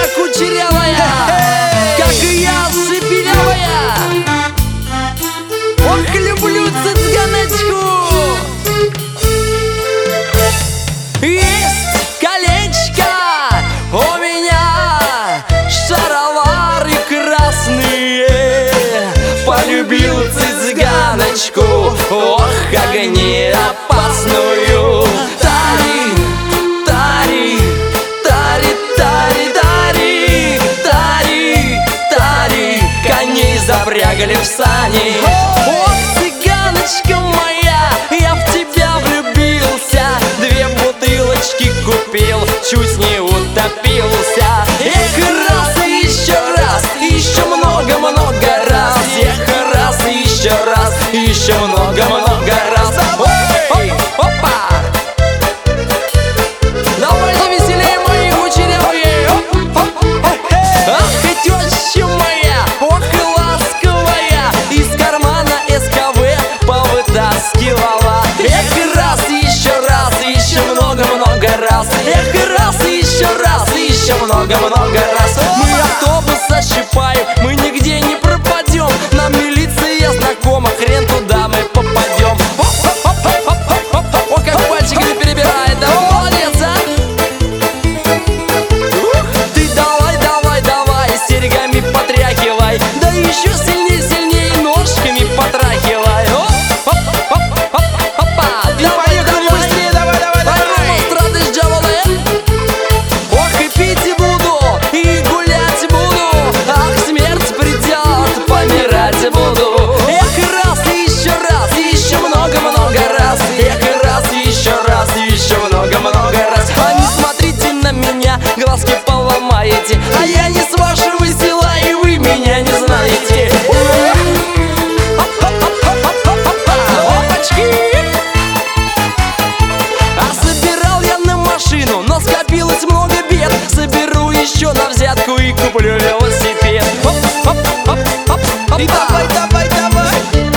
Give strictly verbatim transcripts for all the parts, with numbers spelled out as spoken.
кучерявая, как и я, шепелявая. Ох, люблю цыганочку. Есть колечко у меня, шаровары красные. Полюбил цыганочку, ох, как не опасную. Тари, тари, тари, тари, тари, тари, тари, коней запрягали в сани. Ох, цыганочка моя, я в тебя влюбился. Две бутылочки купил, чуть не утопился. Эх, раз и еще раз, еще много-много раз. Эх, раз и еще раз, еще много-много раз. Ой, опа! Давайте веселее, мои кучерявые. Ах, и теща моя, ох, и ласковая, из кармана СКВ повытаскивала. Эх, раз, еще раз, еще много-много раз. Эх, раз, еще раз, еще много-много раз. Мы автобус ощипаем, мы нигде не пропадем. Нам милиция знакома, хрен туда мы попадем. О, как пальчиками перебирает, да молодец, а? Ты давай, давай, давай, серьгами потряхивай. Да еще сильнее, сильнее ножками потрахивай. Опа, давай, давай, быстрее, давай, давай, давай. Эстрады с Джавелин. Ох, и пить буду, и гулять буду. Ах, смерть придет, помирать буду. Эх, раз, и еще раз, еще много-много раз. Эх, раз, и еще раз, еще много-много раз. А не смотрите на меня, глазки поломаете. А я не с вашего села, и вы меня не знаете. Опачки! А собирал я на машину, но скопилось много бед. Соберу еще на взятку и куплю велосипед. И давай, давай, давай.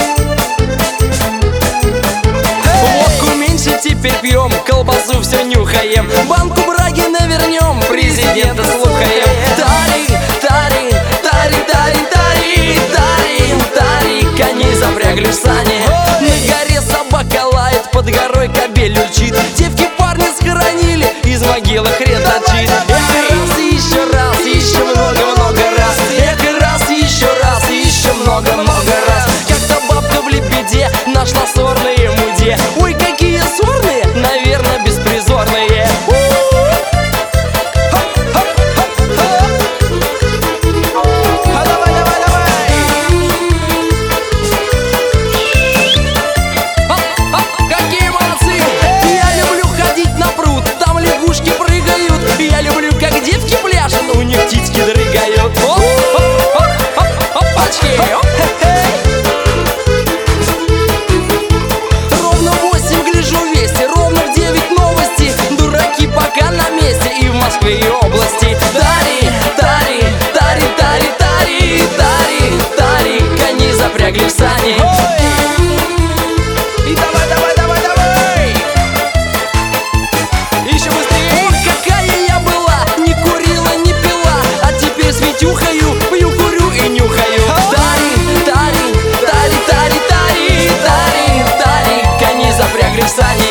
Водку меньше теперь пьем, колбасу все нюхаем. Банку браги навернем, президента слухаем. Тари, тари, тари, тари, тари, тари, тари, коней запрягли в сани. На горе собака лает, под горой кобель урчит. Девки парня схоронили, из могилы хрен торчит. Эх, раз, и еще раз, еще много-много раз. Эх, раз, и еще раз, еще много-много раз. Как-то бабка в лебеде нашла сорные муде. Ой, какие сорные, наверное, беспризорные. А давай, давай, давай. Какие молодцы! Я люблю ходить на пруд, там лягушки прыгают. Я люблю, как девки пляшут, у них титьки дрыгают. Опачки! Ровно в восемь гляжу вести, ровно в девять новости. Дураки пока на месте и в Москве и области. Тари, тари, тари, тари, тари, тари, тари, коней запрягли в сани. И давай, давай, давай, давай. Еще быстрее. Ох, какая я была, не курила, не пила. А теперь с Витюхою пью, курю и нюхаю. Тари, тари, тари, тари, тари, тари, тари, коней запрягли в сани.